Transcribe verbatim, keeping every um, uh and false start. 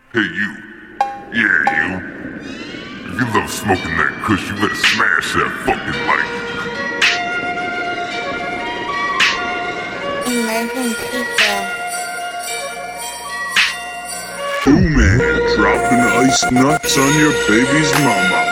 Hey you, yeah you. If you love smoking that kush, you better smash that fucking light. Emerging people. Ooh man, dropping ice nuts on your baby's mama.